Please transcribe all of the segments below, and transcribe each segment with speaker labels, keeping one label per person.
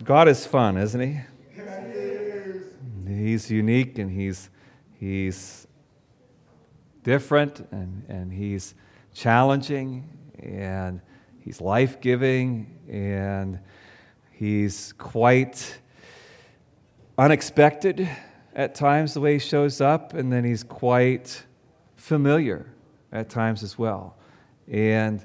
Speaker 1: God is fun, isn't He? He's unique, and He's different, and He's challenging, and He's life-giving, and He's quite unexpected at times the way He shows up, and then He's quite familiar at times as well. And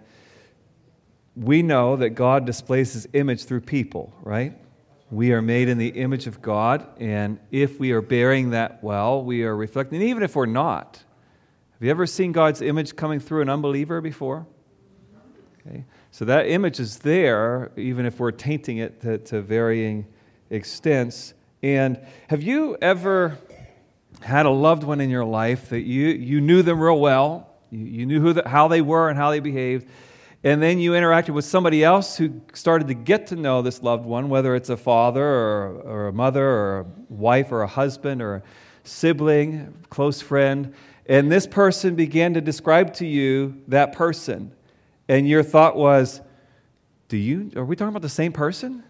Speaker 1: we know that God displays His image through people, right? We are made in the image of God, and if we are bearing that well, we are reflecting, even if we're not. Have you ever seen God's image coming through an unbeliever before? Okay. So that image is there, even if we're tainting it to varying extents. And have you ever had a loved one in your life that you knew them real well, you knew how they were and how they behaved, and then you interacted with somebody else who started to get to know this loved one, whether it's a father or a mother or a wife or a husband or a sibling, close friend, and this person began to describe to you that person, and your thought was, are we talking about the same person?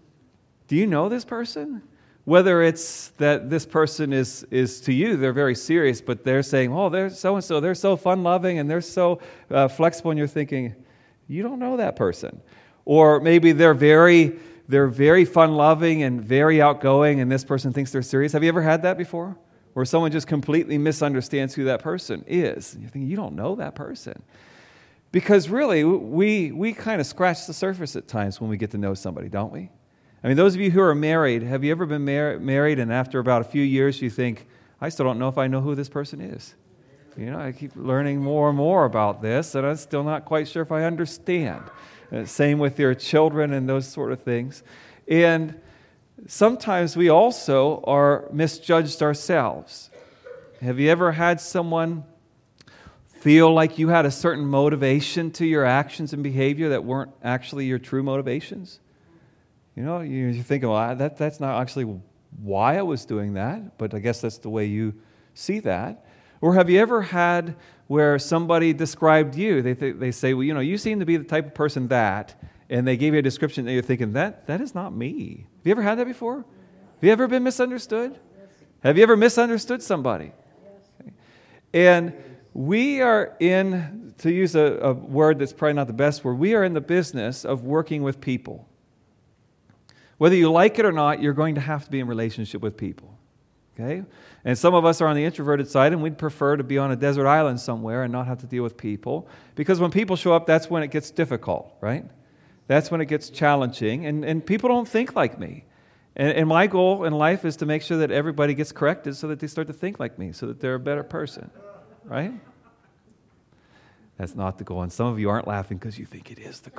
Speaker 1: Do you know this person? Whether it's that this person is to you, they're very serious, but they're saying, oh, they're so-and-so, they're so fun-loving, and they're so flexible, and you're thinking, you don't know that person. Or maybe they're very fun-loving and very outgoing, and this person thinks they're serious. Have you ever had that before? Where someone just completely misunderstands who that person is. And you're thinking, you don't know that person. Because really, we kind of scratch the surface at times when we get to know somebody, don't we? I mean, those of you who are married, have you ever been married and after about a few years you think, I still don't know if I know who this person is. I keep learning more and more about this, and I'm still not quite sure if I understand. Same with your children and those sort of things. And sometimes we also are misjudged ourselves. Have you ever had someone feel like you had a certain motivation to your actions and behavior that weren't actually your true motivations? You're thinking, well, that's not actually why I was doing that, but I guess that's the way you see that. Or have you ever had where somebody described you? They say, well, you seem to be the type of person that, and they gave you a description and you're thinking, that is not me. Have you ever had that before? Have you ever been misunderstood? Have you ever misunderstood somebody? Okay. And we are in, to use a word that's probably not the best word, we are in the business of working with people. Whether you like it or not, you're going to have to be in relationship with people. Okay? And some of us are on the introverted side, and we'd prefer to be on a desert island somewhere and not have to deal with people. Because when people show up, that's when it gets difficult, right? That's when it gets challenging, and people don't think like me. And my goal in life is to make sure that everybody gets corrected so that they start to think like me, so that they're a better person, right? That's not the goal. And some of you aren't laughing because you think it is the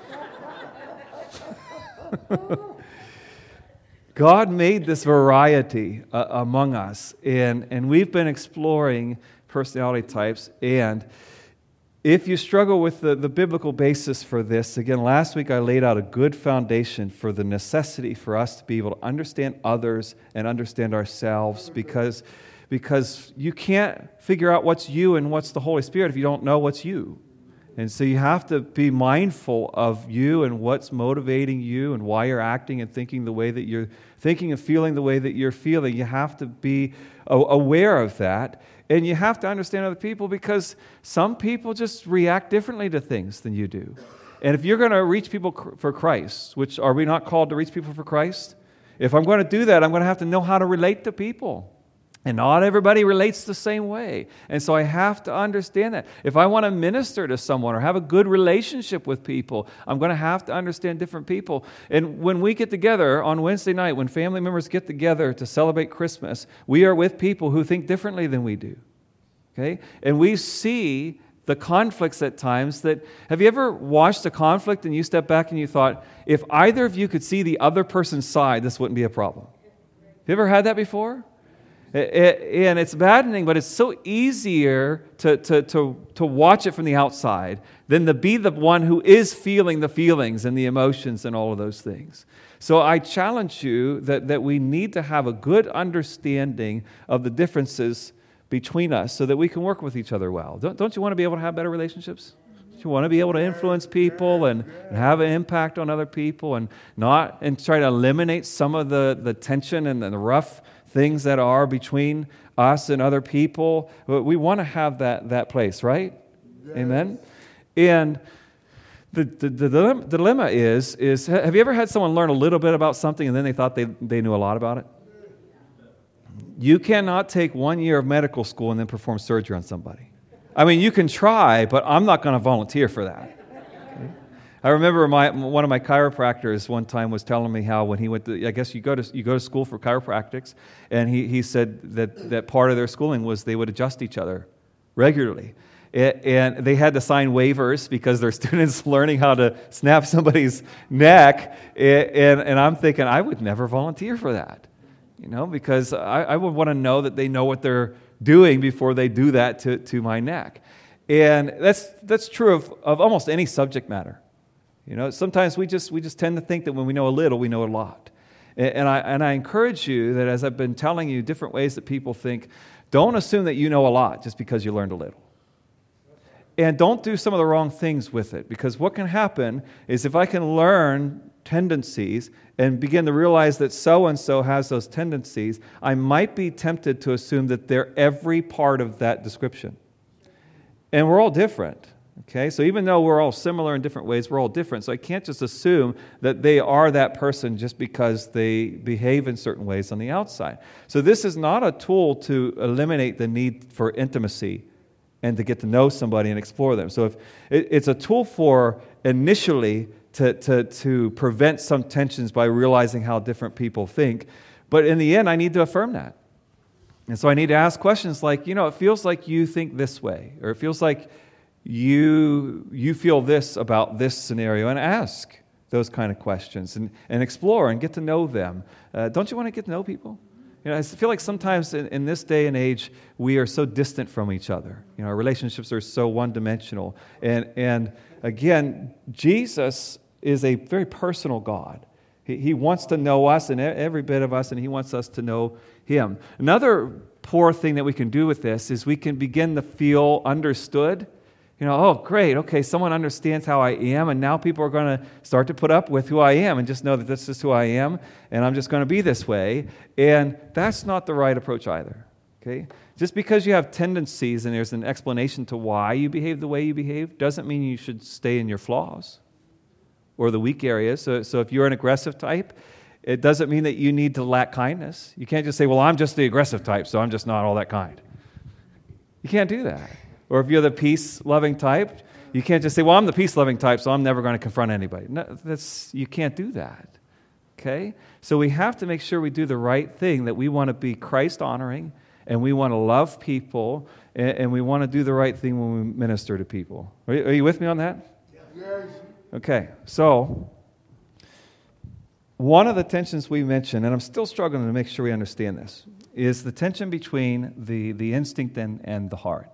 Speaker 1: goal. God made this variety among us, and we've been exploring personality types. And if you struggle with the biblical basis for this, again, last week I laid out a good foundation for the necessity for us to be able to understand others and understand ourselves, because you can't figure out what's you and what's the Holy Spirit if you don't know what's you. And so you have to be mindful of you and what's motivating you and why you're acting and thinking the way that you're thinking and feeling the way that you're feeling. You have to be aware of that. And you have to understand other people, because some people just react differently to things than you do. And if you're going to reach people for Christ, which are we not called to reach people for Christ? If I'm going to do that, I'm going to have to know how to relate to people. And not everybody relates the same way. And so I have to understand that. If I want to minister to someone or have a good relationship with people, I'm going to have to understand different people. And when we get together on Wednesday night, when family members get together to celebrate Christmas, we are with people who think differently than we do. Okay? And we see the conflicts at times that, have you ever watched a conflict and you step back and you thought, if either of you could see the other person's side, this wouldn't be a problem? Have you ever had that before? And it's maddening, but it's so easier to watch it from the outside than to be the one who is feeling the feelings and the emotions and all of those things. So I challenge you that we need to have a good understanding of the differences between us so that we can work with each other well. Don't you want to be able to have better relationships? You want to be able to influence people and have an impact on other people and try to eliminate some of the tension and the rough things that are between us and other people. We want to have that place, right? Yes. Amen? And the dilemma is have you ever had someone learn a little bit about something and then they thought they knew a lot about it? You cannot take 1 year of medical school and then perform surgery on somebody. I mean, you can try, but I'm not going to volunteer for that. Okay? I remember one of my chiropractors one time was telling me how when he went to, I guess you go to school for chiropractics, and he said that part of their schooling was they would adjust each other regularly. And they had to sign waivers because their students learning how to snap somebody's neck. And I'm thinking, I would never volunteer for that, because I would want to know that they know what they're doing before they do that to my neck. And that's true of almost any subject matter. Sometimes we just tend to think that when we know a little, we know a lot. And I encourage you that as I've been telling you different ways that people think, don't assume that you know a lot just because you learned a little. And don't do some of the wrong things with it, because what can happen is if I can learn tendencies and begin to realize that so-and-so has those tendencies, I might be tempted to assume that they're every part of that description. And we're all different, okay? So even though we're all similar in different ways, we're all different. So I can't just assume that they are that person just because they behave in certain ways on the outside. So this is not a tool to eliminate the need for intimacy and to get to know somebody and explore them. So if it's a tool for initially to prevent some tensions by realizing how different people think. But in the end, I need to affirm that. And so I need to ask questions like, it feels like you think this way, or it feels like you feel this about this scenario, and ask those kind of questions and explore and get to know them. Don't you want to get to know people? I feel like sometimes in this day and age, we are so distant from each other. Our relationships are so one-dimensional. And again, Jesus is a very personal God. He wants to know us and every bit of us, and He wants us to know Him. Another poor thing that we can do with this is we can begin to feel understood. Oh, great, okay, someone understands how I am, and now people are going to start to put up with who I am and just know that this is who I am, and I'm just going to be this way. And that's not the right approach either, okay? Just because you have tendencies and there's an explanation to why you behave the way you behave doesn't mean you should stay in your flaws or the weak areas. So if you're an aggressive type, it doesn't mean that you need to lack kindness. You can't just say, well, I'm just the aggressive type, so I'm just not all that kind. You can't do that. Or if you're the peace-loving type, you can't just say, well, I'm the peace-loving type, so I'm never going to confront anybody. No, you can't do that, okay? So we have to make sure we do the right thing, that we want to be Christ-honoring, and we want to love people, and we want to do the right thing when we minister to people. Are you with me on that? Yes. Okay, so one of the tensions we mentioned, and I'm still struggling to make sure we understand this, is the tension between the instinct and the heart.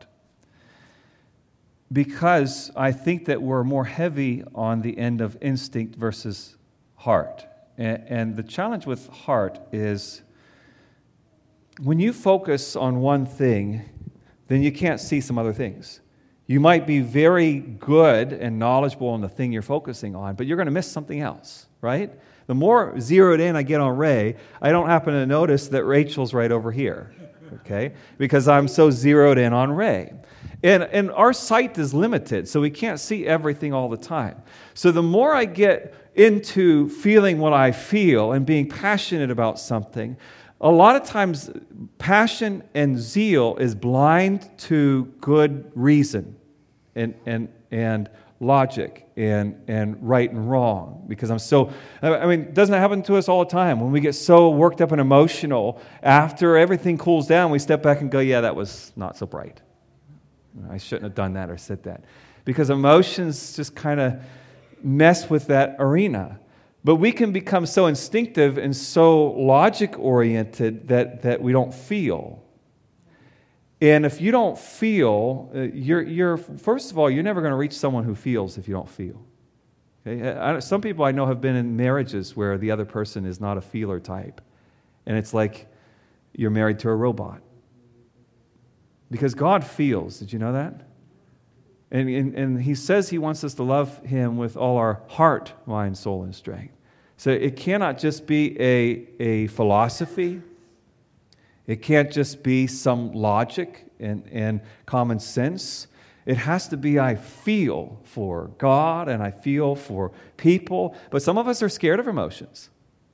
Speaker 1: Because I think that we're more heavy on the end of instinct versus heart. And the challenge with heart is when you focus on one thing, then you can't see some other things. You might be very good and knowledgeable on the thing you're focusing on, but you're going to miss something else, right? The more zeroed in I get on Ray, I don't happen to notice that Rachel's right over here, okay? Because I'm so zeroed in on Ray. And our sight is limited, so we can't see everything all the time. So the more I get into feeling what I feel and being passionate about something, a lot of times passion and zeal is blind to good reason and logic and right and wrong. Because doesn't it happen to us all the time? When we get so worked up and emotional, after everything cools down, we step back and go, yeah, that was not so bright. I shouldn't have done that or said that. Because emotions just kind of mess with that arena. But we can become so instinctive and so logic-oriented that we don't feel. And if you don't feel, you're first of all, you're never going to reach someone who feels if you don't feel. Okay? Some people I know have been in marriages where the other person is not a feeler type. And it's like you're married to a robot. Because God feels. Did you know that? And he says he wants us to love him with all our heart, mind, soul, and strength. So it cannot just be a philosophy. It can't just be some logic and common sense. It has to be, I feel for God and I feel for people. But some of us are scared of emotions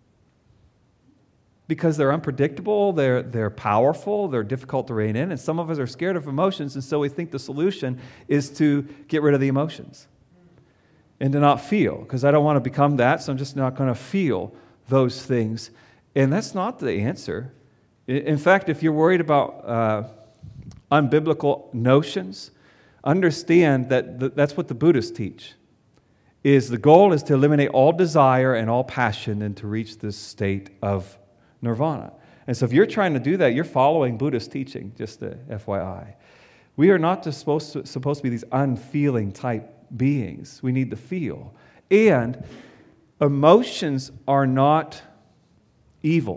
Speaker 1: because they're unpredictable, they're powerful, they're difficult to rein in. And some of us are scared of emotions, and so we think the solution is to get rid of the emotions and to not feel, because I don't want to become that, so I'm just not going to feel those things. And that's not the answer. In fact, if you're worried about unbiblical notions, understand that that's what the Buddhists teach. The goal is to eliminate all desire and all passion and to reach this state of nirvana. And so if you're trying to do that, you're following Buddhist teaching, just a FYI. We are not just supposed to be these unfeeling type beings. We need to feel. And emotions are not evil.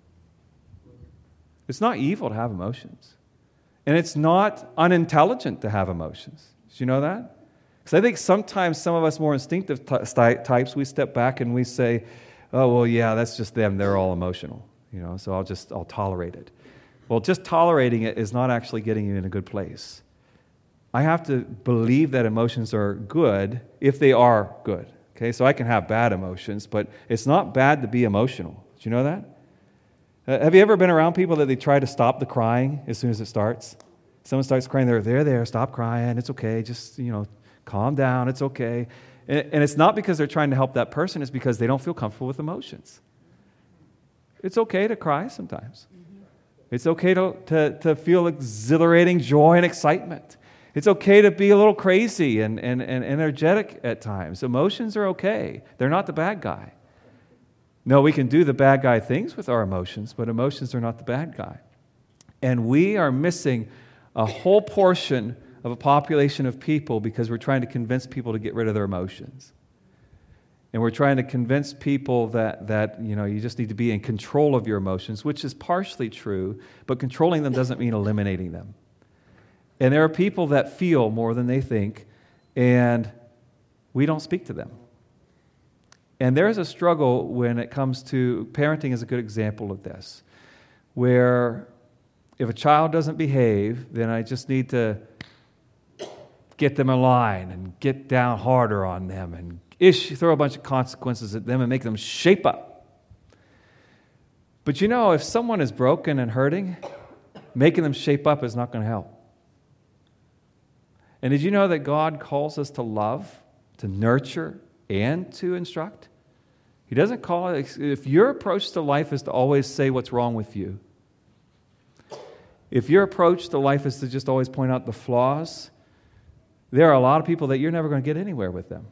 Speaker 1: It's not evil to have emotions. And it's not unintelligent to have emotions. Did you know that? Because I think sometimes some of us more instinctive types, we step back and we say, oh, well, yeah, that's just them. They're all emotional. So I'll tolerate it. Well, just tolerating it is not actually getting you in a good place. I have to believe that emotions are good if they are good. Okay, so I can have bad emotions, but it's not bad to be emotional. Did you know that? Have you ever been around people that they try to stop the crying as soon as it starts? Someone starts crying, they're there, stop crying, it's okay, just, calm down, it's okay. And it's not because they're trying to help that person, it's because they don't feel comfortable with emotions. It's okay to cry sometimes. It's okay to feel exhilarating joy and excitement. It's okay to be a little crazy and energetic at times. Emotions are okay. They're not the bad guy. No, we can do the bad guy things with our emotions, but emotions are not the bad guy. And we are missing a whole portion of a population of people because we're trying to convince people to get rid of their emotions. And we're trying to convince people that you just need to be in control of your emotions, which is partially true, but controlling them doesn't mean eliminating them. And there are people that feel more than they think, and we don't speak to them. And there's a struggle when it comes to parenting is a good example of this, where if a child doesn't behave, then I just need to get them in line and get down harder on them and throw a bunch of consequences at them and make them shape up. But if someone is broken and hurting, making them shape up is not going to help. And did you know that God calls us to love, to nurture, and to instruct? He doesn't call it, if your approach to life is to always say what's wrong with you, if your approach to life is to just always point out the flaws, there are a lot of people that you're never going to get anywhere with them.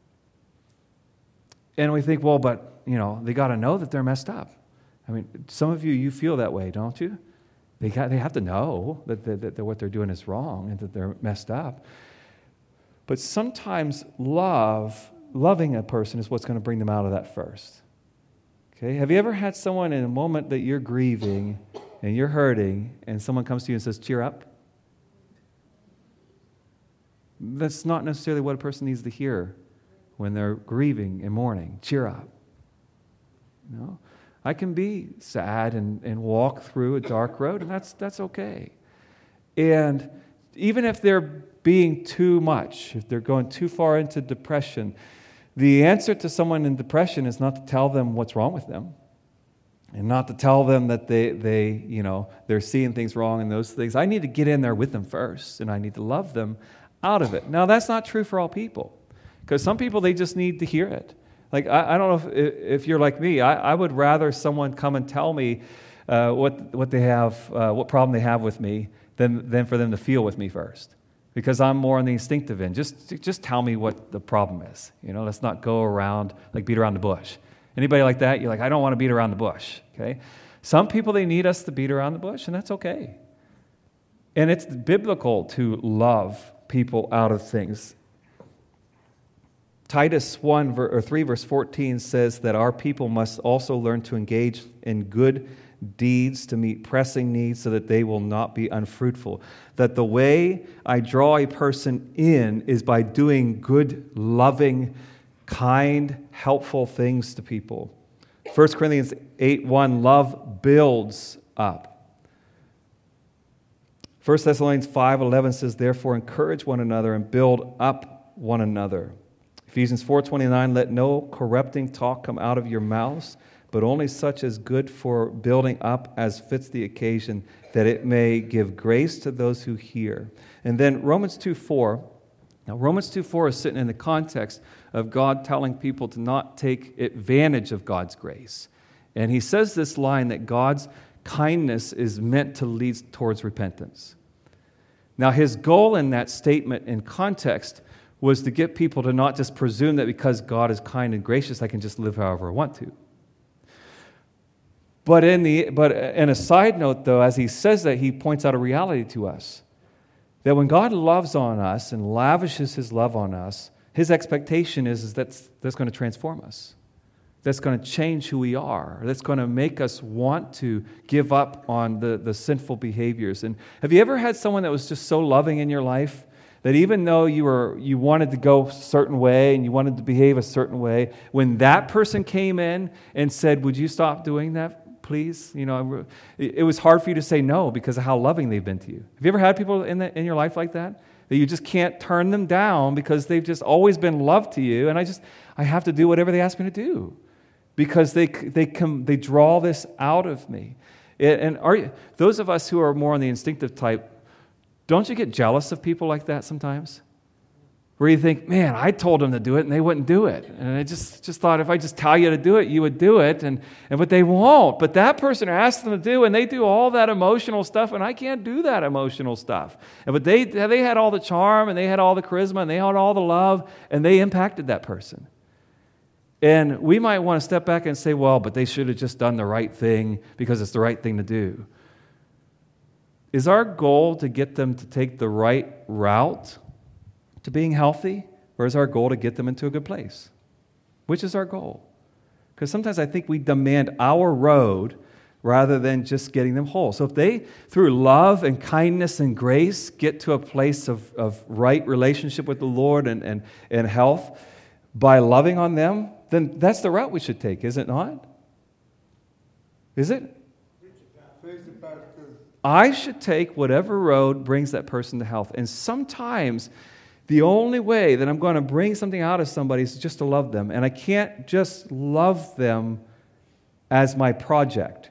Speaker 1: And we think, well, but, they got to know that they're messed up. I mean, some of you feel that way, don't you? They have to know that what they're doing is wrong and that they're messed up. But sometimes loving a person is what's going to bring them out of that first. Okay? Have you ever had someone in a moment that you're grieving and you're hurting and someone comes to you and says, cheer up? That's not necessarily what a person needs to hear when they're grieving and mourning. Cheer up. I can be sad and walk through a dark road, and that's okay. And even if they're being too much, if they're going too far into depression, the answer to someone in depression is not to tell them what's wrong with them, and not to tell them that they're seeing things wrong and those things. I need to get in there with them first, and I need to love them out of it. Now, that's not true for all people, because some people, they just need to hear it. Like, I don't know if you're like me. I would rather someone come and tell me what they have, what problem they have with me, than for them to feel with me first. Because I'm more on the instinctive end. Just tell me what the problem is. Let's not go around, beat around the bush. Anybody like that? You're like, I don't want to beat around the bush. Okay? Some people, they need us to beat around the bush, and that's okay. And it's biblical to love people out of things. Titus 3 verse 14 says that our people must also learn to engage in good deeds to meet pressing needs so that they will not be unfruitful. That the way I draw a person in is by doing good, loving, kind, helpful things to people. 1 Corinthians 8:1, love builds up. 1 Thessalonians 5:11 says, therefore encourage one another and build up one another. Ephesians 4:29, let no corrupting talk come out of your mouths, but only such as good for building up as fits the occasion, that it may give grace to those who hear. And then Romans 2:4. Now Romans 2:4 is sitting in the context of God telling people to not take advantage of God's grace. And he says this line that God's kindness is meant to lead towards repentance. Now his goal in that statement in context was to get people to not just presume that because God is kind and gracious, I can just live however I want to. But in a side note, though, as he says that, he points out a reality to us. That when God loves on us and lavishes his love on us, his expectation is that's going to transform us. That's going to change who we are. That's going to make us want to give up on the sinful behaviors. And have you ever had someone that was just so loving in your life that even though you wanted to go a certain way and you wanted to behave a certain way, when that person came in and said, would you stop doing that, please? You know, it was hard for you to say no because of how loving they've been to you. Have you ever had people in your life like that? That you just can't turn them down because they've just always been love to you, and I have to do whatever they ask me to do because they draw this out of me. And those of us who are more on the instinctive type, don't you get jealous of people like that sometimes? Where you think, man, I told them to do it and they wouldn't do it. And I just thought if I just tell you to do it, you would do it. But they won't. But that person asked them to do, and they do all that emotional stuff, and I can't do that emotional stuff. But they had all the charm, and they had all the charisma, and they had all the love, and they impacted that person. And we might want to step back and say, well, but they should have just done the right thing because it's the right thing to do. Is our goal to get them to take the right route to being healthy, or is our goal to get them into a good place? Which is our goal? Because sometimes I think we demand our road rather than just getting them whole. So if they, through love and kindness and grace, get to a place of right relationship with the Lord and health by loving on them, then that's the route we should take, is it not? Is it? I should take whatever road brings that person to health. And sometimes the only way that I'm going to bring something out of somebody is just to love them. And I can't just love them as my project.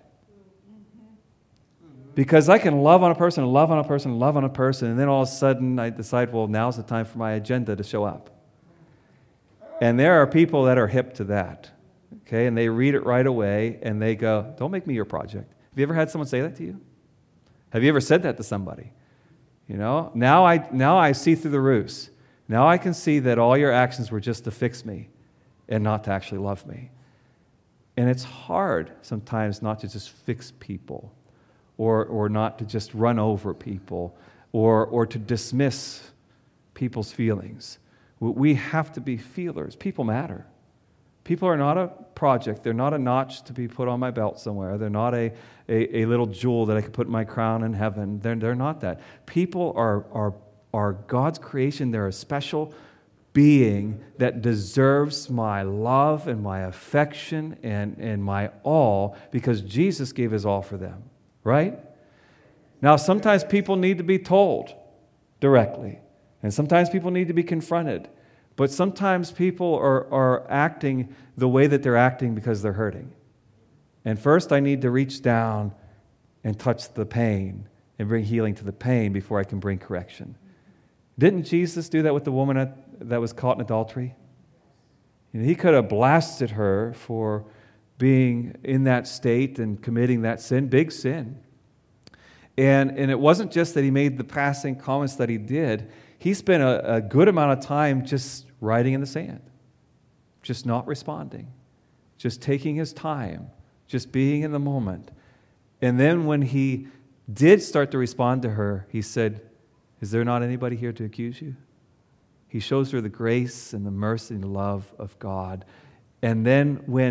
Speaker 1: Because I can love on a person and love on a person and love on a person, and then all of a sudden I decide, well, now's the time for my agenda to show up. And there are people that are hip to that. Okay, and they read it right away and they go, don't make me your project. Have you ever had someone say that to you? Have you ever said that to somebody? You know, now I see through the ruse. Now I can see that all your actions were just to fix me and not to actually love me. And it's hard sometimes not to just fix people or not to just run over people or to dismiss people's feelings. We have to be feelers. People matter. People are not a project. They're not a notch to be put on my belt somewhere. They're not a little jewel that I could put in my crown in heaven. They're not that. People are God's creation. They're a special being that deserves my love and my affection and my all because Jesus gave his all for them, right? Now, sometimes people need to be told directly, and sometimes people need to be confronted. But sometimes people are acting the way that they're acting because they're hurting. And first I need to reach down and touch the pain and bring healing to the pain before I can bring correction. Didn't Jesus do that with the woman that was caught in adultery? You know, he could have blasted her for being in that state and committing that sin, big sin. And it wasn't just that he made the passing comments that he did. He spent a good amount of time just writing in the sand, just not responding, just taking his time, just being in the moment. And then when he did start to respond to her, he said, is there not anybody here to accuse you? He shows her the grace and the mercy and the love of God. And then when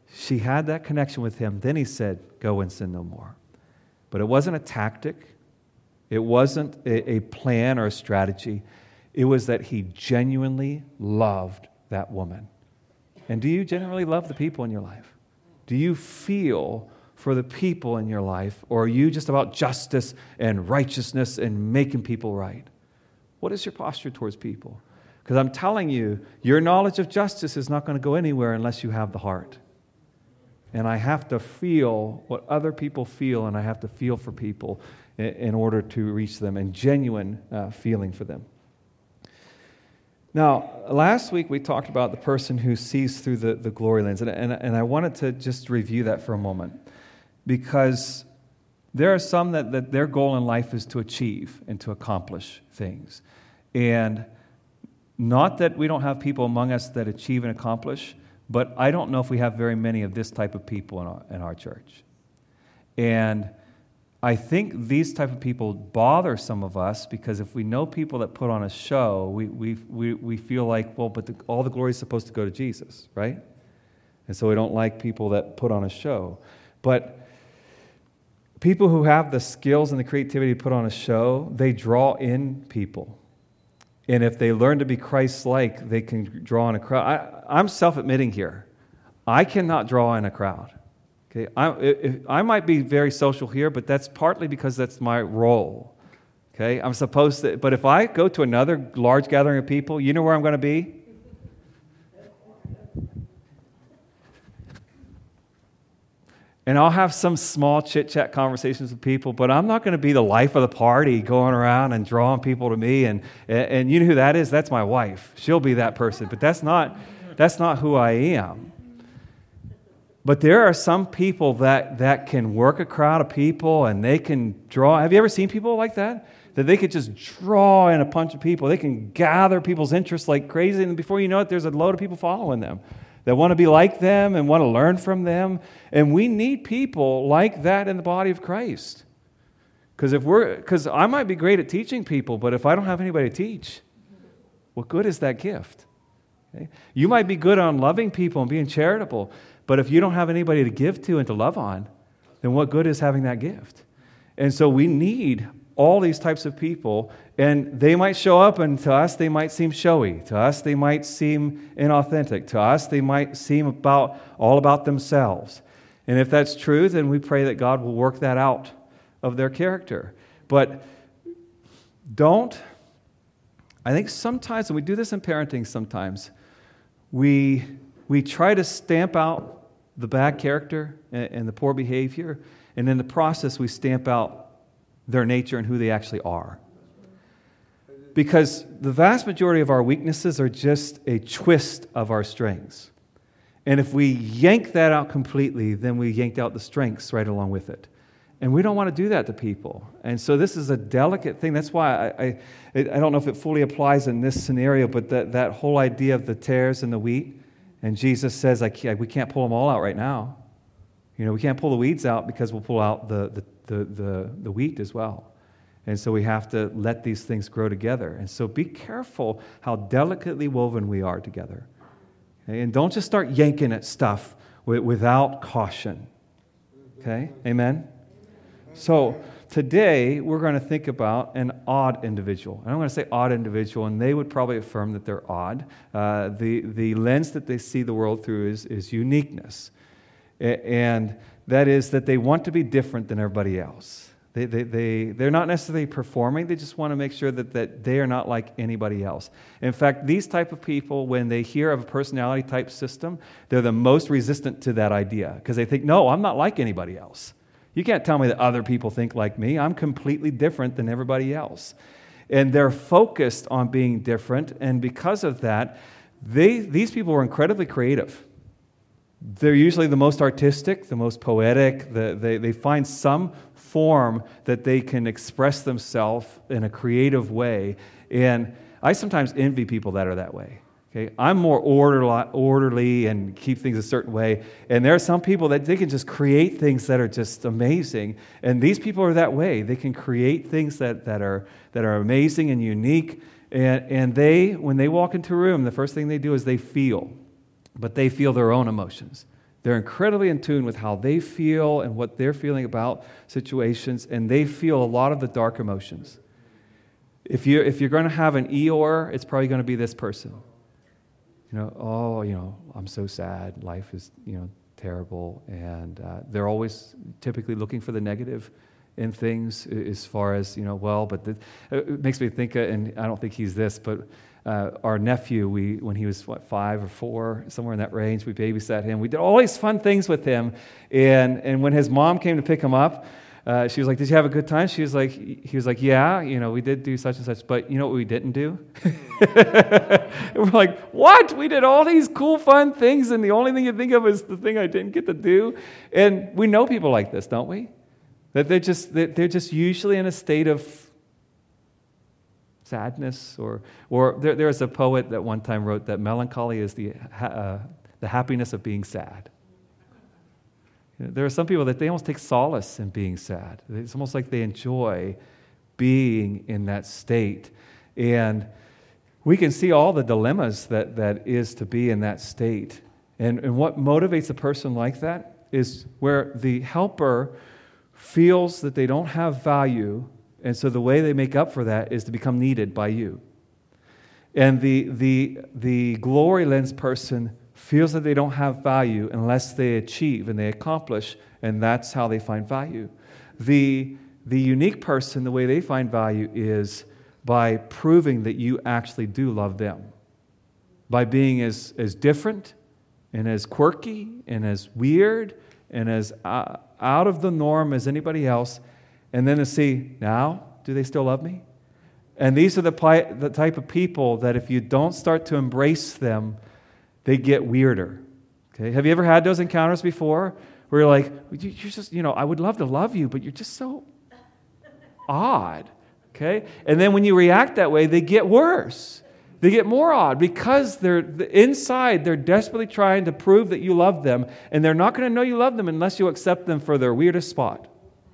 Speaker 1: She had that connection with him. Then he said, go and sin no more. But it wasn't a tactic. It wasn't a plan or a strategy. It was that he genuinely loved that woman. And do you genuinely love the people in your life? Do you feel for the people in your life? Or are you just about justice and righteousness and making people right? What is your posture towards people? Because I'm telling you, your knowledge of justice is not going to go anywhere unless you have the heart. And I have to feel what other people feel, and I have to feel for people in order to reach them, and genuine feeling for them. Now, last week we talked about the person who sees through the glory lens, and I wanted to just review that for a moment, because there are some that their goal in life is to achieve and to accomplish things. And not that we don't have people among us that achieve and accomplish, but I don't know if we have very many of this type of people in our church. And I think these type of people bother some of us, because if we know people that put on a show, we feel like, well, but all the glory is supposed to go to Jesus, right? And so we don't like people that put on a show. But people who have the skills and the creativity to put on a show, they draw in people. And if they learn to be Christ-like, they can draw in a crowd. I'm self-admitting here. I cannot draw in a crowd. Okay, I might be very social here, but that's partly because that's my role. Okay, I'm supposed to. But if I go to another large gathering of people, you know where I'm going to be? And I'll have some small chit-chat conversations with people, but I'm not going to be the life of the party going around and drawing people to me. And you know who that is? That's my wife. She'll be that person. But that's not who I am. But there are some people that can work a crowd of people, and they can draw. Have you ever seen people like that? That they could just draw in a bunch of people. They can gather people's interest like crazy, and before you know it, there's a load of people following them that want to be like them and want to learn from them. And we need people like that in the body of Christ. Because I might be great at teaching people, but if I don't have anybody to teach, what good is that gift? Okay? You might be good on loving people and being charitable, but if you don't have anybody to give to and to love on, then what good is having that gift? And so we need all these types of people, and they might show up, and to us they might seem showy. To us they might seem inauthentic. To us they might seem all about themselves. And if that's true, then we pray that God will work that out of their character. But I think sometimes, and we do this in parenting sometimes, we try to stamp out the bad character and the poor behavior, and in the process we stamp out their nature and who they actually are. Because the vast majority of our weaknesses are just a twist of our strengths. And if we yank that out completely, then we yanked out the strengths right along with it. And we don't want to do that to people. And so this is a delicate thing. That's why I don't know if it fully applies in this scenario, but that whole idea of the tares and the wheat, and Jesus says, we can't pull them all out right now. We can't pull the weeds out because we'll pull out the wheat as well. And so we have to let these things grow together. And so be careful how delicately woven we are together. Okay? And don't just start yanking at stuff without caution. Okay? Amen? So today we're going to think about an odd individual. And I'm going to say odd individual, and they would probably affirm that they're odd. The lens that they see the world through is uniqueness. And that is that they want to be different than everybody else. They're not necessarily performing. They just want to make sure that they are not like anybody else. In fact, these type of people, when they hear of a personality type system, they're the most resistant to that idea, because they think, no, I'm not like anybody else. You can't tell me that other people think like me. I'm completely different than everybody else. And they're focused on being different, and because of that, these people are incredibly creative. They're usually the most artistic, the most poetic. They find some form that they can express themselves in a creative way. And I sometimes envy people that are that way. Okay? I'm more orderly and keep things a certain way. And there are some people that they can just create things that are just amazing. And these people are that way. They can create things that are amazing and unique. And when they walk into a room, the first thing they do is they feel. But they feel their own emotions. They're incredibly in tune with how they feel and what they're feeling about situations, and they feel a lot of the dark emotions. If you're going to have an Eeyore, it's probably going to be this person. I'm so sad. Life is, terrible. And they're always typically looking for the negative in things as far as, but it makes me think, and I don't think he's this, but our nephew, when he was, 5 or 4, somewhere in that range, we babysat him. We did all these fun things with him. And when his mom came to pick him up, she was like, "Did you have a good time?" He was like, "Yeah, we did do such and such, but you know what we didn't do?" And we're like, "What? We did all these cool, fun things, and the only thing you think of is the thing I didn't get to do." And we know people like this, don't we? That they're just usually in a state of sadness, or there's a poet that one time wrote that melancholy is the happiness of being sad. There are some people that they almost take solace in being sad. It's almost like they enjoy being in that state. And we can see all the dilemmas that is to be in that state. And what motivates a person like that is where the helper feels that they don't have value, and so the way they make up for that is to become needed by you. And the glory lens person feels that they don't have value unless they achieve and they accomplish, and that's how they find value. The unique person, the way they find value is by proving that you actually do love them. By being as different and as quirky and as weird and as out of the norm as anybody else, and then to see, now, do they still love me? And these are the type of people that if you don't start to embrace them, they get weirder. Okay? Have you ever had those encounters before where you're like, you're just, I would love to love you, but you're just so odd. Okay? And then when you react that way, they get worse. They get more odd because inside they're desperately trying to prove that you love them, and they're not going to know you love them unless you accept them for their weirdest spot.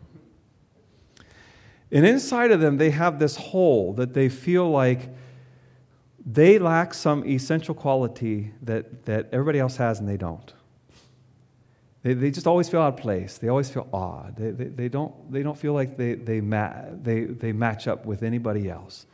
Speaker 1: And inside of them, they have this hole that they feel like they lack some essential quality that everybody else has and they don't. They just always feel out of place. They always feel odd. They don't feel like they match up with anybody else.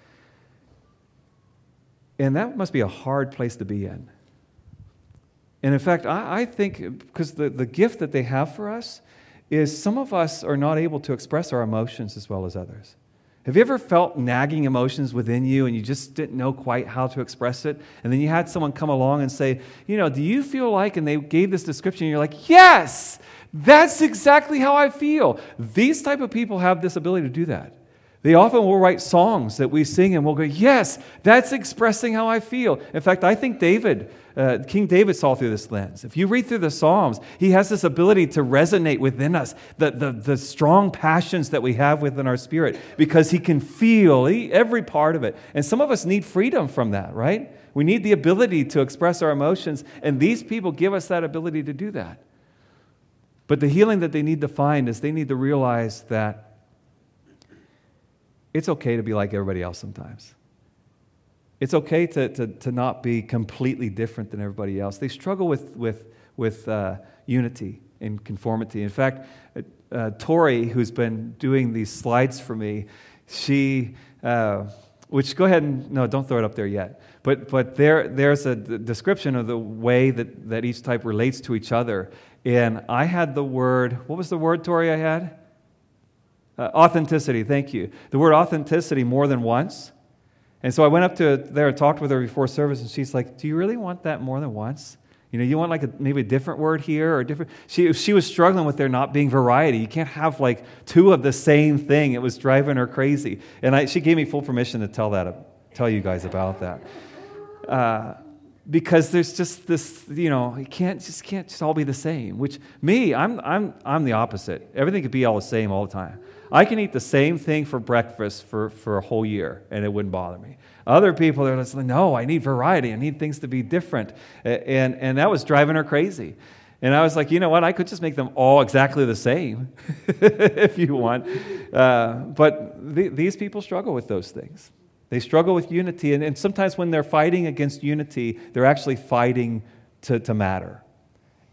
Speaker 1: And that must be a hard place to be in. And in fact, I think because the gift that they have for us is some of us are not able to express our emotions as well as others. Have you ever felt nagging emotions within you and you just didn't know quite how to express it? And then you had someone come along and say, do you feel like, and they gave this description, and you're like, yes, that's exactly how I feel. These type of people have this ability to do that. They often will write songs that we sing and we'll go, yes, that's expressing how I feel. In fact, I think King David saw through this lens. If you read through the Psalms, he has this ability to resonate within us, the strong passions that we have within our spirit, because he can feel every part of it. And some of us need freedom from that, right? We need the ability to express our emotions, and these people give us that ability to do that. But the healing that they need to find is they need to realize that it's okay to be like everybody else sometimes. It's okay to not be completely different than everybody else. They struggle with unity and conformity. In fact, Tori, who's been doing these slides for me, she, which go ahead and, no, don't throw it up there yet. But there's a description of the way that each type relates to each other. And I had the word, what was the word, Tori, I had? Authenticity, thank you. The word authenticity more than once. And so I went up to there and talked with her before service, and she's like, do you really want that more than once? You want like maybe a different word here or different? She was struggling with there not being variety. You can't have like two of the same thing. It was driving her crazy. And she gave me full permission to tell you guys about that. Because there's just this, it can't just all be the same. Which me, I'm the opposite. Everything could be all the same all the time. I can eat the same thing for breakfast for a whole year, and it wouldn't bother me. Other people are just like, no, I need variety. I need things to be different. And that was driving her crazy. And I was like, you know what? I could just make them all exactly the same if you want. But these people struggle with those things. They struggle with unity. And sometimes when they're fighting against unity, they're actually fighting to matter.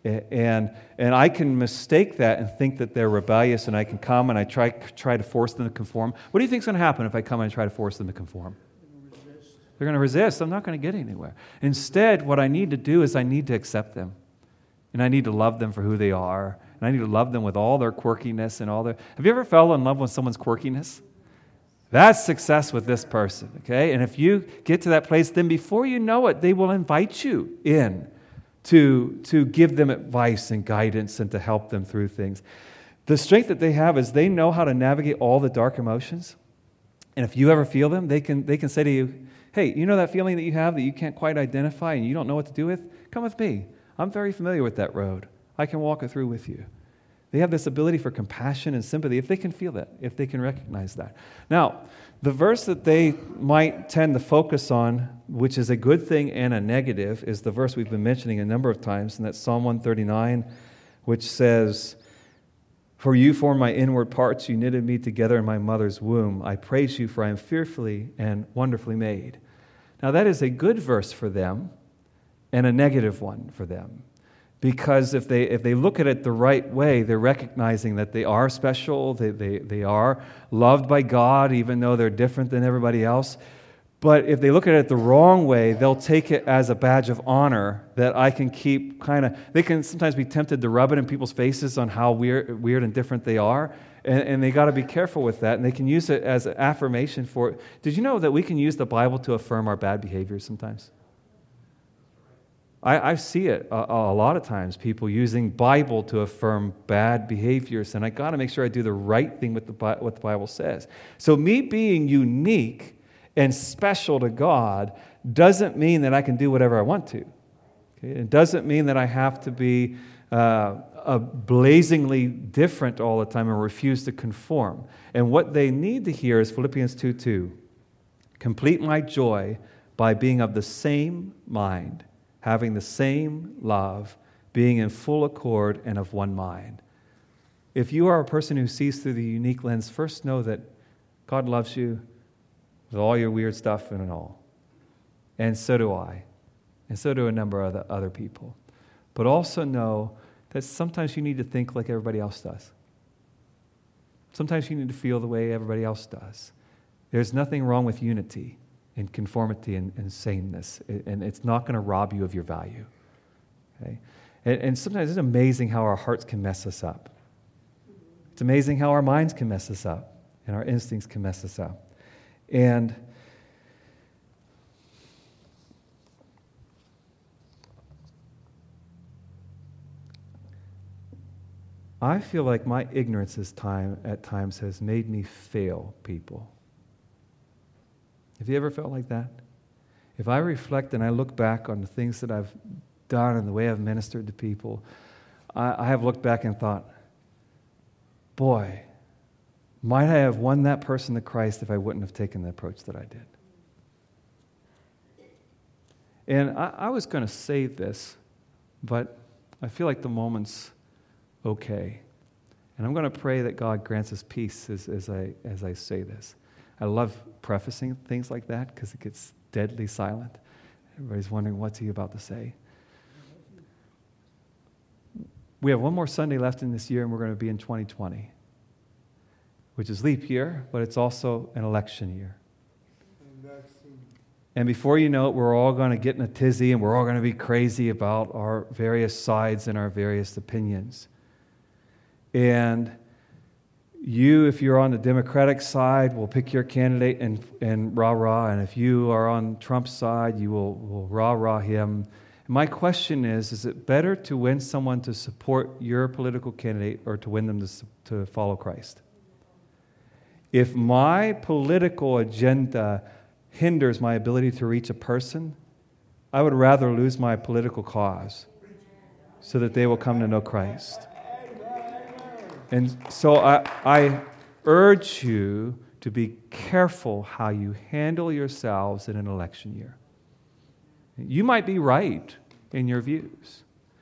Speaker 1: And I can mistake that and think that they're rebellious, and I can come and I try to force them to conform. What do you think is going to happen if I come and try to force them to conform? They're going to resist. I'm not going to get anywhere. Instead, what I need to do is I need to accept them. And I need to love them for who they are. And I need to love them with all their quirkiness and all their... Have you ever fell in love with someone's quirkiness? That's success with this person, okay? And if you get to that place, then before you know it, they will invite you in to give them advice and guidance and to help them through things. The strength that they have is they know how to navigate all the dark emotions. And if you ever feel them, they can say to you, hey, you know that feeling that you have that you can't quite identify and you don't know what to do with? Come with me. I'm very familiar with that road. I can walk it through with you. They have this ability for compassion and sympathy if they can feel that, if they can recognize that. Now, the verse that they might tend to focus on, which is a good thing and a negative, is the verse we've been mentioning a number of times, and that's Psalm 139, which says, "For you formed my inward parts, you knitted me together in my mother's womb. I praise you, for I am fearfully and wonderfully made." Now, that is a good verse for them and a negative one for them. Because if they look at it the right way, they're recognizing that they are special, they are loved by God, even though they're different than everybody else. But if they look at it the wrong way, they'll take it as a badge of honor that I can keep they can sometimes be tempted to rub it in people's faces on how weird and different they are. And they got to be careful with that. And they can use it as an affirmation for it. Did you know that we can use the Bible to affirm our bad behaviors sometimes? I see it a lot of times, people using Bible to affirm bad behaviors, and I got to make sure I do the right thing with what the Bible says. So me being unique and special to God doesn't mean that I can do whatever I want to. Okay? It doesn't mean that I have to be blazingly different all the time and refuse to conform. And what they need to hear is Philippians 2:2. "Complete my joy by being of the same mind, having the same love, being in full accord and of one mind." If you are a person who sees through the unique lens, first know that God loves you with all your weird stuff and all. And so do I. And so do a number of other people. But also know that sometimes you need to think like everybody else does. Sometimes you need to feel the way everybody else does. There's nothing wrong with unity and conformity and sameness, and it's not going to rob you of your value. Okay? And sometimes it's amazing how our hearts can mess us up. It's amazing how our minds can mess us up, and our instincts can mess us up. And I feel like my ignorance at times has made me fail people. Have you ever felt like that? If I reflect and I look back on the things that I've done and the way I've ministered to people, I have looked back and thought, boy, might I have won that person to Christ if I wouldn't have taken the approach that I did. And I was going to say this, but I feel like the moment's okay. And I'm going to pray that God grants us peace as I say this. I love prefacing things like that because it gets deadly silent. Everybody's wondering, what's he about to say? We have one more Sunday left in this year, and we're going to be in 2020, which is leap year, but it's also an election year. And before you know it, we're all going to get in a tizzy, and we're all going to be crazy about our various sides and our various opinions. And you, if you're on the Democratic side, will pick your candidate and rah-rah. And if you are on Trump's side, you will rah-rah him. And my question is it better to win someone to support your political candidate or to win them to follow Christ? If my political agenda hinders my ability to reach a person, I would rather lose my political cause so that they will come to know Christ. And so I urge you to be careful how you handle yourselves in an election year. You might be right in your views,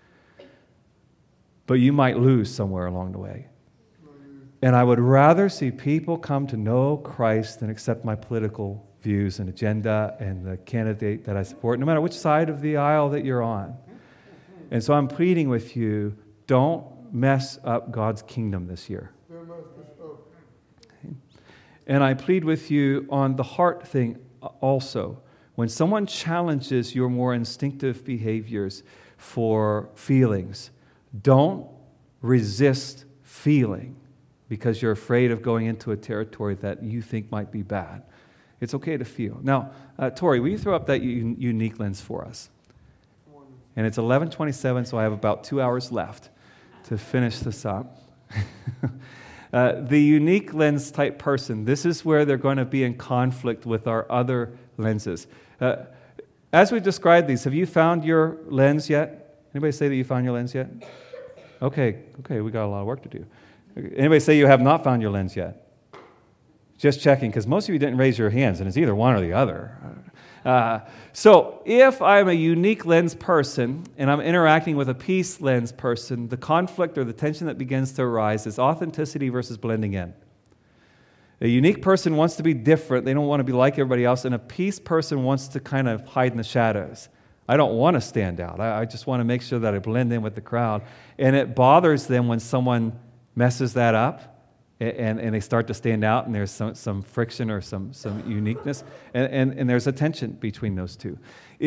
Speaker 1: but you might lose somewhere along the way. And I would rather see people come to know Christ than accept my political views and agenda and the candidate that I support, no matter which side of the aisle that you're on. And so I'm pleading with you, don't mess up God's kingdom this year. And I plead with you on the heart thing also. When someone challenges your more instinctive behaviors for feelings, don't resist feeling because you're afraid of going into a territory that you think might be bad. It's okay to feel. Now, Tori, will you throw up that unique lens for us? And it's 11:27, so I have about 2 hours left to finish this up. The unique lens type person, this is where they're going to be in conflict with our other lenses. As we described these, have you found your lens yet? Anybody say that you found your lens yet? Okay, we got a lot of work to do. Anybody say you have not found your lens yet? Just checking, because most of you didn't raise your hands, and it's either one or the other. So if I'm a unique lens person and I'm interacting with a peace lens person, the conflict or the tension that begins to arise is authenticity versus blending in. A unique person wants to be different. They don't want to be like everybody else. And a peace person wants to kind of hide in the shadows. I don't want to stand out. I just want to make sure that I blend in with the crowd. And it bothers them when someone messes that up. And they start to stand out, and there's some friction or some uniqueness, and there's a tension between those two.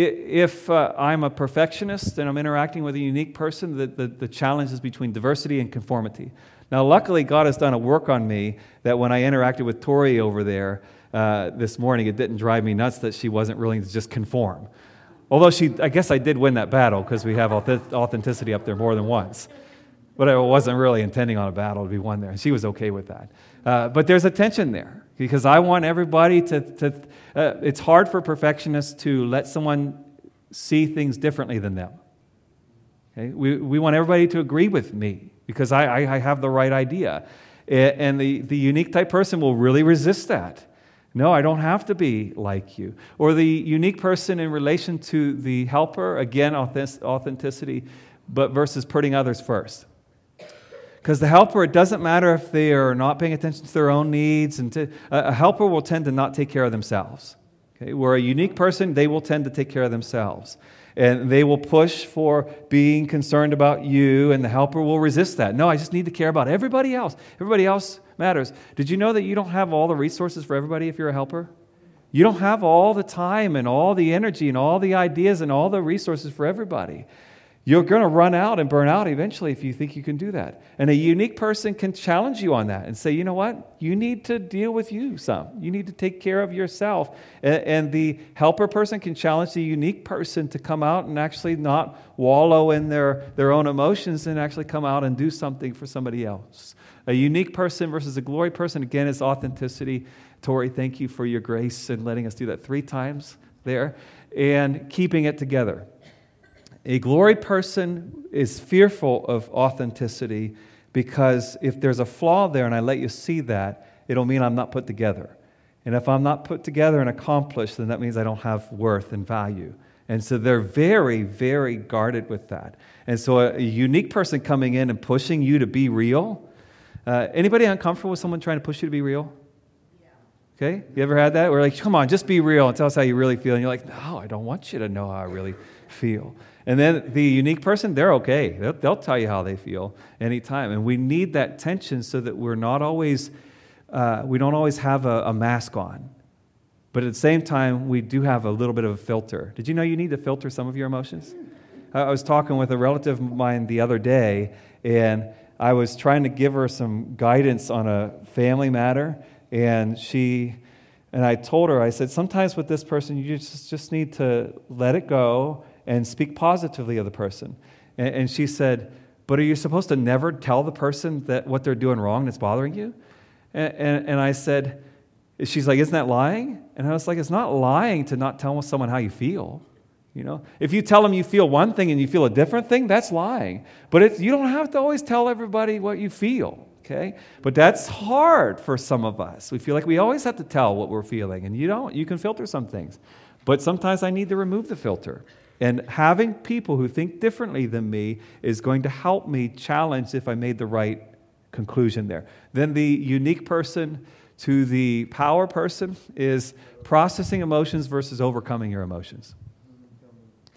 Speaker 1: If I'm a perfectionist and I'm interacting with a unique person, the challenge is between diversity and conformity. Now, luckily, God has done a work on me that when I interacted with Tori over there this morning, it didn't drive me nuts that she wasn't willing to just conform. Although I guess I did win that battle because we have authenticity up there more than once. But I wasn't really intending on a battle to be won there. And she was okay with that. But there's a tension there because I want everybody to it's hard for perfectionists to let someone see things differently than them. Okay? We want everybody to agree with me because I have the right idea. And the unique type person will really resist that. No, I don't have to be like you. Or the unique person in relation to the helper, again, authenticity, but versus putting others first. Because the helper, it doesn't matter if they are not paying attention to their own needs. A helper will tend to not take care of themselves. Okay? Where a unique person, they will tend to take care of themselves. And they will push for being concerned about you, and the helper will resist that. No, I just need to care about everybody else. Everybody else matters. Did you know that you don't have all the resources for everybody if you're a helper? You don't have all the time and all the energy and all the ideas and all the resources for everybody. You're going to run out and burn out eventually if you think you can do that. And a unique person can challenge you on that and say, you know what? You need to deal with you some. You need to take care of yourself. And the helper person can challenge the unique person to come out and actually not wallow in their own emotions and actually come out and do something for somebody else. A unique person versus a glory person, again, is authenticity. Tori, thank you for your grace and letting us do that 3 times there. And keeping it together. A glory person is fearful of authenticity because if there's a flaw there and I let you see that, it'll mean I'm not put together. And if I'm not put together and accomplished, then that means I don't have worth and value. And so they're very, very guarded with that. And so a unique person coming in and pushing you to be real. Anybody uncomfortable with someone trying to push you to be real? Okay? You ever had that? We're like, come on, just be real and tell us how you really feel. And you're like, no, I don't want you to know how I really feel. And then the unique person, they're okay. They'll tell you how they feel anytime. And we need that tension so that we don't always have a mask on. But at the same time, we do have a little bit of a filter. Did you know you need to filter some of your emotions? I was talking with a relative of mine the other day, and I was trying to give her some guidance on a family matter. And I told her, I said, sometimes with this person, you just need to let it go and speak positively of the person. And she said, but are you supposed to never tell the person that what they're doing wrong that's bothering you? And I said, she's like, isn't that lying? And I was like, it's not lying to not tell someone how you feel. You know, if you tell them you feel one thing and you feel a different thing, that's lying. But you don't have to always tell everybody what you feel. Okay? But that's hard for some of us. We feel like we always have to tell what we're feeling, and you don't. You can filter some things. But sometimes I need to remove the filter. And having people who think differently than me is going to help me challenge if I made the right conclusion there. Then the unique person to the power person is processing emotions versus overcoming your emotions.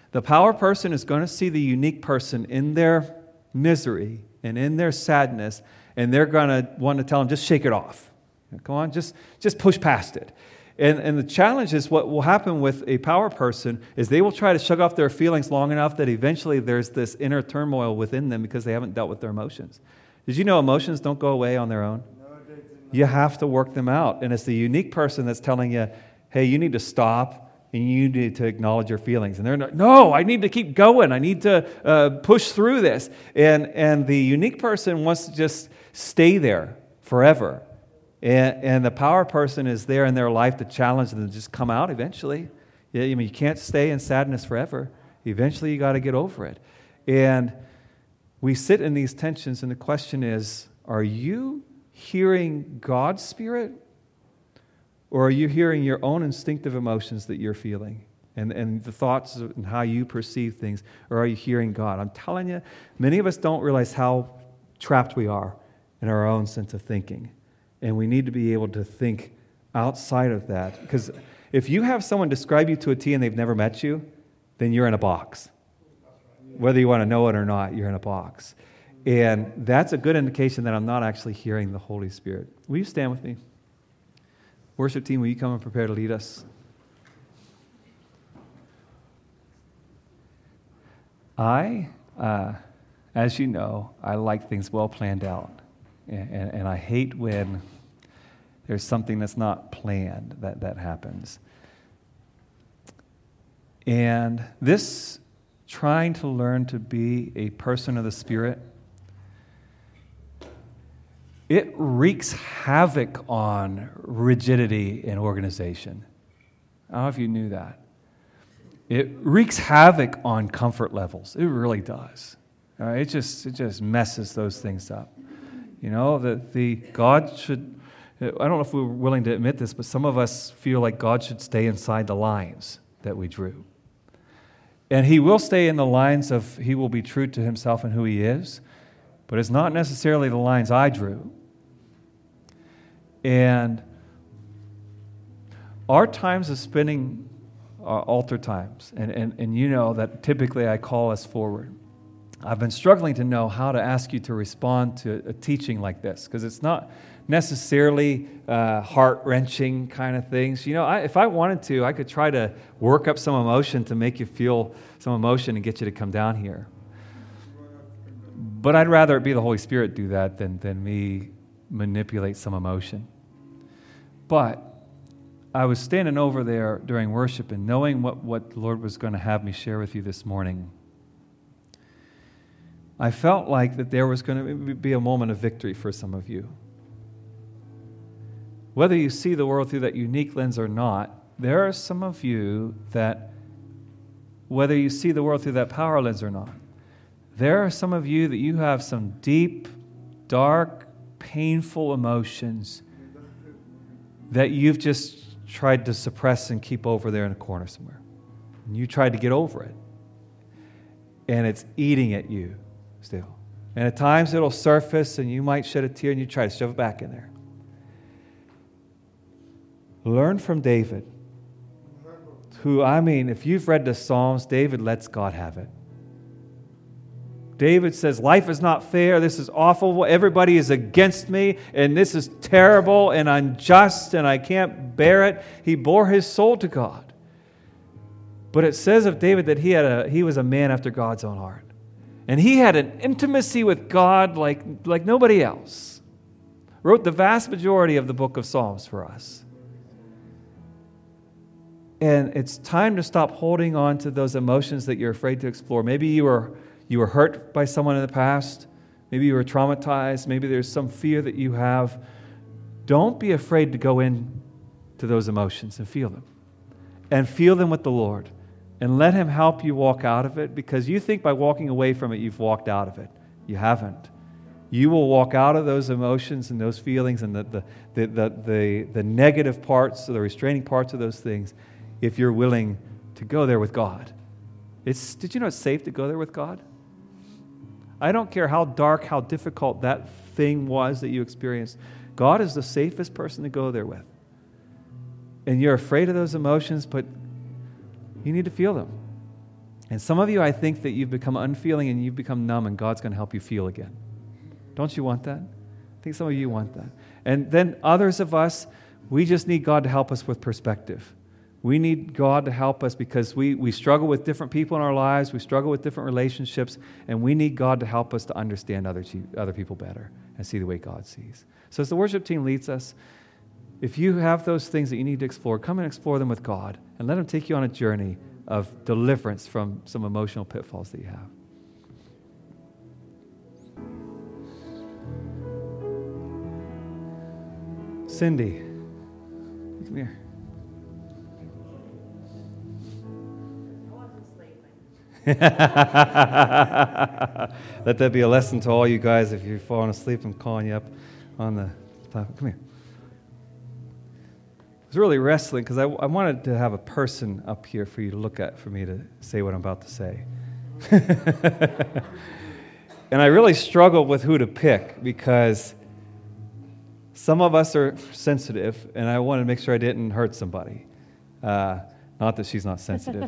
Speaker 1: The power person is going to see the unique person in their misery and in their sadness, and they're going to want to tell them, just shake it off. Come on, just push past it. And the challenge is what will happen with a power person is they will try to shut off their feelings long enough that eventually there's this inner turmoil within them because they haven't dealt with their emotions. Did you know emotions don't go away on their own? You have to work them out. And it's the unique person that's telling you, hey, you need to stop and you need to acknowledge your feelings. And they're not, no, I need to keep going. I need to push through this. And the unique person wants to just stay there forever. And the power person is there in their life to challenge them to just come out eventually. Yeah, I mean, you can't stay in sadness forever. Eventually, you got to get over it. And we sit in these tensions, and the question is, are you hearing God's Spirit, or are you hearing your own instinctive emotions that you're feeling and the thoughts and how you perceive things, or are you hearing God? I'm telling you, many of us don't realize how trapped we are in our own sense of thinking. And we need to be able to think outside of that. Because if you have someone describe you to a T and they've never met you, then you're in a box. Whether you want to know it or not, you're in a box. And that's a good indication that I'm not actually hearing the Holy Spirit. Will you stand with me? Worship team, will you come and prepare to lead us? As you know, I like things well planned out. And I hate when there's something that's not planned that happens. And this trying to learn to be a person of the Spirit, it wreaks havoc on rigidity in organization. I don't know if you knew that. It wreaks havoc on comfort levels. It really does. It just messes those things up. You know, that God should, I don't know if we're willing to admit this, but some of us feel like God should stay inside the lines that we drew. And He will stay in the lines of He will be true to Himself and who He is, but it's not necessarily the lines I drew. And our times of spending are altar times, and you know that typically I call us forward. I've been struggling to know how to ask you to respond to a teaching like this, because it's not necessarily heart-wrenching kind of things. You know, if I wanted to, I could try to work up some emotion to make you feel some emotion and get you to come down here. But I'd rather it be the Holy Spirit do that than me manipulate some emotion. But I was standing over there during worship and knowing what the Lord was going to have me share with you this morning, I felt like that there was going to be a moment of victory for some of you. Whether you see the world through that unique lens or not, there are some of you that, whether you see the world through that power lens or not, there are some of you that you have some deep, dark, painful emotions that you've just tried to suppress and keep over there in a corner somewhere. And you tried to get over it. And it's eating at you still. And at times it'll surface and you might shed a tear and you try to shove it back in there. Learn from David, who, if you've read the Psalms, David lets God have it. David says, life is not fair, this is awful, everybody is against me, and this is terrible and unjust, and I can't bear it. He bore his soul to God. But it says of David that he was a man after God's own heart. And he had an intimacy with God like nobody else. Wrote the vast majority of the book of Psalms for us. And it's time to stop holding on to those emotions that you're afraid to explore. Maybe you were hurt by someone in the past. Maybe you were traumatized. Maybe there's some fear that you have. Don't be afraid to go in to those emotions and feel them. And feel them with the Lord. And let Him help you walk out of it, because you think by walking away from it, you've walked out of it. You haven't. You will walk out of those emotions and those feelings and the negative parts, the restraining parts of those things, if you're willing to go there with God. Did you know it's safe to go there with God? I don't care how dark, how difficult that thing was that you experienced. God is the safest person to go there with. And you're afraid of those emotions, but you need to feel them. And some of you, I think that you've become unfeeling and you've become numb, and God's going to help you feel again. Don't you want that? I think some of you want that. And then others of us, we just need God to help us with perspective. We need God to help us because we struggle with different people in our lives. We struggle with different relationships, and we need God to help us to understand other people better and see the way God sees. So as the worship team leads us, if you have those things that you need to explore, come and explore them with God and let Him take you on a journey of deliverance from some emotional pitfalls that you have. Cindy, come here. Let that be a lesson to all you guys. If you're falling asleep, I'm calling you up on the top. Come here. I was really wrestling because I wanted to have a person up here for you to look at, for me to say what I'm about to say. And I really struggled with who to pick because some of us are sensitive, and I wanted to make sure I didn't hurt somebody. Not that she's not sensitive.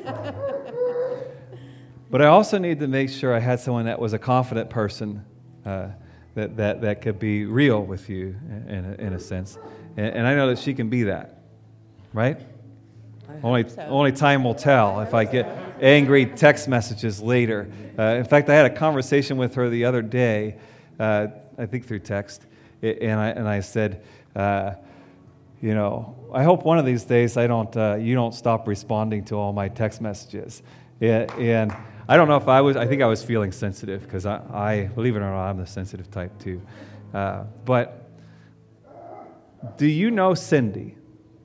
Speaker 1: But I also need to make sure I had someone that was a confident person that could be real with you in a sense. And I know that she can be that, right? Only time will tell if I get angry text messages later. In fact, I had a conversation with her the other day, I think through text, and I said, I hope one of these days you don't stop responding to all my text messages. And I don't know if I think I was feeling sensitive because I believe it or not, I'm the sensitive type too. But do you know Cindy?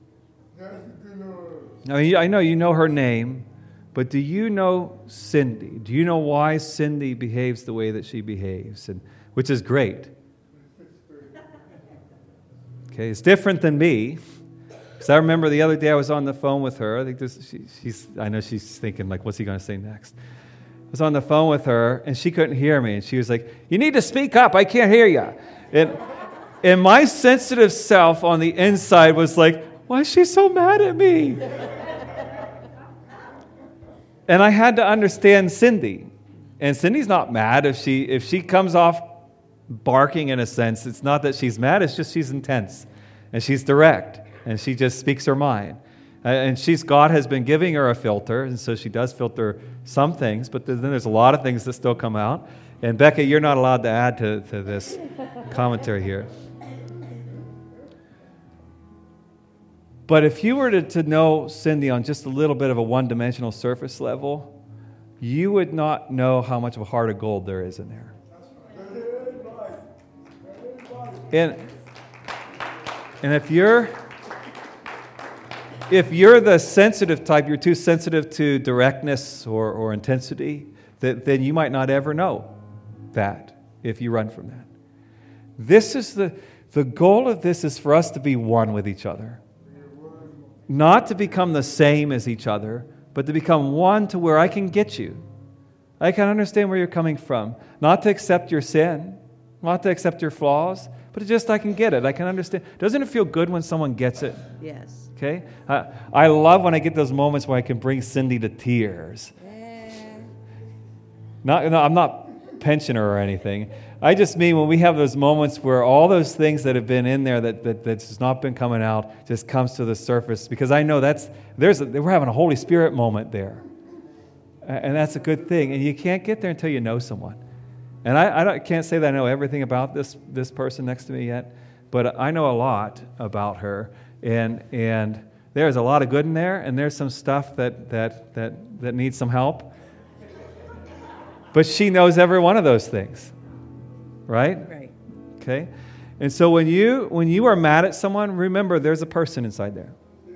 Speaker 1: I know you know her name, but do you know Cindy? Do you know why Cindy behaves the way that she behaves? Which is great. Okay, it's different than me. Because I remember the other day I was on the phone with her. I think I know she's thinking, like, what's he going to say next? I was on the phone with her, and she couldn't hear me. And she was like, you need to speak up. I can't hear you. And my sensitive self on the inside was like, why is she so mad at me? And I had to understand Cindy. And Cindy's not mad if she comes off barking in a sense. It's not that she's mad. It's just she's intense. And she's direct. And she just speaks her mind. And God has been giving her a filter, and so she does filter some things, but then there's a lot of things that still come out. And Becca, you're not allowed to add to this commentary here. But if you were to know Cindy on just a little bit of a one-dimensional surface level, you would not know how much of a heart of gold there is in there. And if you're the sensitive type, you're too sensitive to directness or intensity, then you might not ever know that if you run from that. This is the goal of this is for us to be one with each other. Not to become the same as each other, but to become one to where I can get you. I can understand where you're coming from. Not to accept your sin, not to accept your flaws, but just I can get it. I can understand. Doesn't it feel good when someone gets it?
Speaker 2: Yes.
Speaker 1: Okay? I love when I get those moments where I can bring Cindy to tears. No, I'm not pinching her or anything. I just mean when we have those moments where all those things that have been in there that's not been coming out just comes to the surface, because I know we're having a Holy Spirit moment there. And that's a good thing. And you can't get there until you know someone. And I can't say that I know everything about this person next to me yet, but I know a lot about her. And there's a lot of good in there, and there's some stuff that needs some help. But she knows every one of those things, right?
Speaker 2: Right.
Speaker 1: Okay. And so when you are mad at someone, remember there's a person inside there.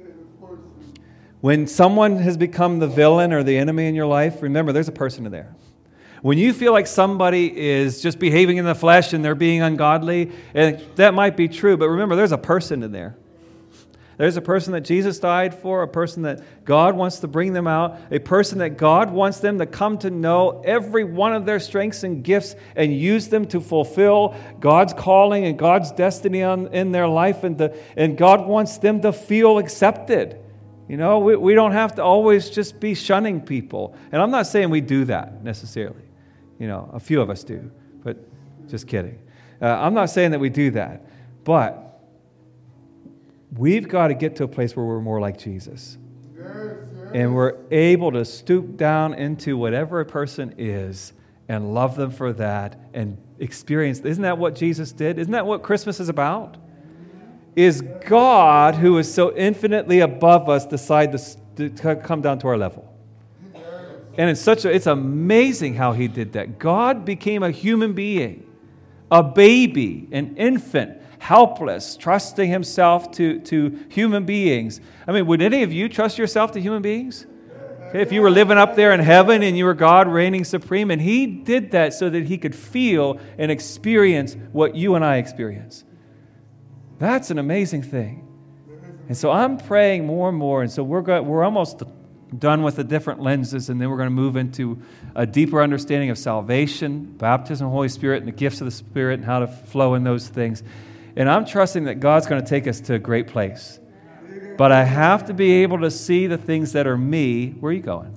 Speaker 1: When someone has become the villain or the enemy in your life, remember there's a person in there. When you feel like somebody is just behaving in the flesh and they're being ungodly, and that might be true, but remember there's a person in there. There's a person that Jesus died for, a person that God wants to bring them out, a person that God wants them to come to know every one of their strengths and gifts and use them to fulfill God's calling and God's destiny in their life, and God wants them to feel accepted You know, we don't have to always just be shunning people. And I'm not saying we do that necessarily. You know, a few of us do, but just kidding. I'm not saying that we do that. But we've got to get to a place where we're more like Jesus. And we're able to stoop down into whatever a person is and love them for that and experience. Isn't that what Jesus did? Isn't that what Christmas is about? Is God, who is so infinitely above us, decide to come down to our level. And it's amazing how he did that. God became a human being, a baby, an infant, helpless, trusting himself to human beings. I mean, would any of you trust yourself to human beings? Okay, if you were living up there in heaven and you were God reigning supreme, and he did that so that he could feel and experience what you and I experience. That's an amazing thing. And so I'm praying more and more, and so we're almost done with the different lenses, and then we're going to move into a deeper understanding of salvation, baptism of the Holy Spirit, and the gifts of the Spirit, and how to flow in those things. And I'm trusting that God's going to take us to a great place. But I have to be able to see the things that are me. Where are you going?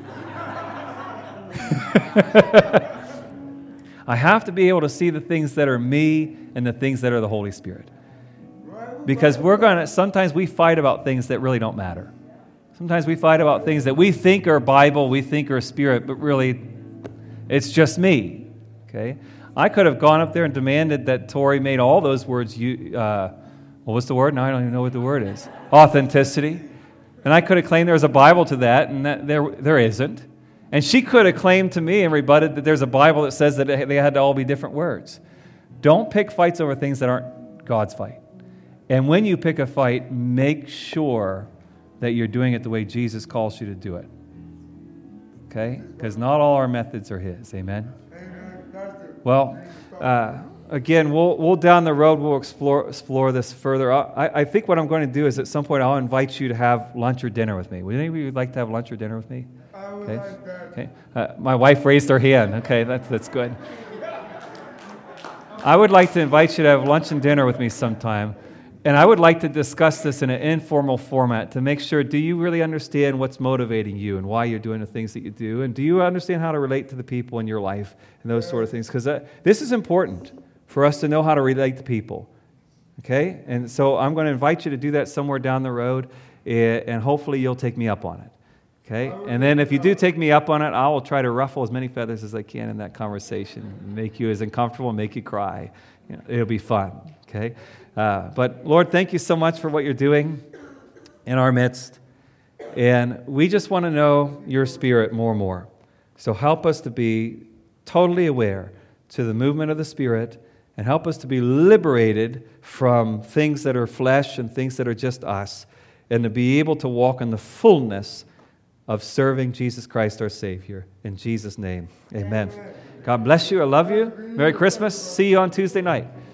Speaker 1: I have to be able to see the things that are me and the things that are the Holy Spirit. Because sometimes we fight about things that really don't matter. Sometimes we fight about things that we think are Bible, we think are Spirit, but really it's just me. Okay? I could have gone up there and demanded that Tori made all those words, what was the word? Now I don't even know what the word is. Authenticity. And I could have claimed there was a Bible to that, and that there isn't. And she could have claimed to me and rebutted that there's a Bible that says that they had to all be different words. Don't pick fights over things that aren't God's fight. And when you pick a fight, make sure that you're doing it the way Jesus calls you to do it. Okay? Because not all our methods are his. Amen? Well, again, we'll down the road, we'll explore this further. I think what I'm going to do is at some point I'll invite you to have lunch or dinner with me. Would any of you like to have lunch or dinner with me?
Speaker 2: I would like that.
Speaker 1: Okay. My wife raised her hand. Okay, that's good. I would like to invite you to have lunch and dinner with me sometime. And I would like to discuss this in an informal format to make sure, do you really understand what's motivating you and why you're doing the things that you do? And do you understand how to relate to the people in your life and those sort of things? Because this is important for us to know how to relate to people. Okay? And so I'm going to invite you to do that somewhere down the road, and hopefully you'll take me up on it. Okay? And then if you do take me up on it, I will try to ruffle as many feathers as I can in that conversation, make you as uncomfortable, and make you cry. You know, it'll be fun. Okay? But Lord, thank you so much for what you're doing in our midst. And we just want to know your Spirit more and more. So help us to be totally aware to the movement of the Spirit, and help us to be liberated from things that are flesh and things that are just us, and to be able to walk in the fullness of serving Jesus Christ our Savior. In Jesus' name, amen. God bless you. I love you. Merry Christmas. See you on Tuesday night.